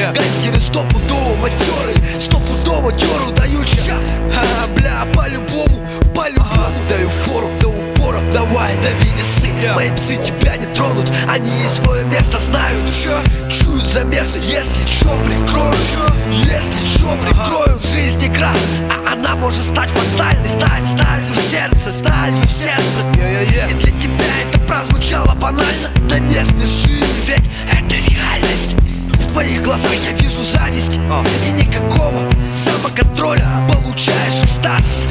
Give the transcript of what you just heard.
Гангстеры стопудово матеры, стопудово дёру дают ща. Бля, по-любому даю фору до упора. Давай, дави весы, мои псы тебя не тронут, они свое место знают. Чуют замесы, если чё прикроют. Если чё прикроют, жизнь игра, а она может стать фатальной. Стать сталью в сердце, сталью в сердце. И для тебя это прозвучало банально, да не смеши, ведь это реальность. В твоих глазах я вижу зависть и никакого самоконтроля. Получаешь в старт